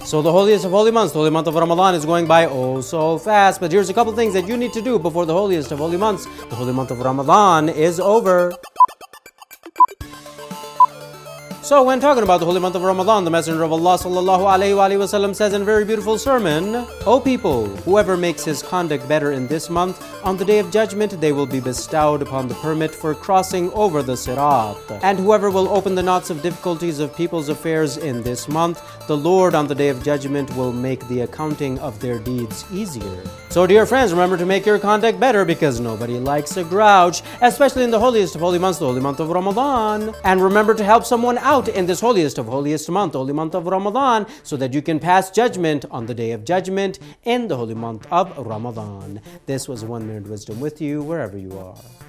So the holiest of holy months, the holy month of Ramadan, is going by oh so fast. But here's a couple things that you need to do before the holiest of holy months, the holy month of Ramadan, is over. So when talking about the holy month of Ramadan, the Messenger of Allah ﷺ says in a very beautiful sermon, O people, whoever makes his conduct better in this month, on the day of judgment they will be bestowed upon the permit for crossing over the Sirat. And whoever will open the knots of difficulties of people's affairs in this month, the Lord on the day of judgment will make the accounting of their deeds easier. So dear friends, remember to make your conduct better, because nobody likes a grouch, especially in the holiest of holy months, the holy month of Ramadan. And remember to help someone out in this holiest of holiest month, the holy month of Ramadan, so that you can pass judgment on the day of judgment in the holy month of Ramadan. This was 1 Minute Wisdom with you wherever you are.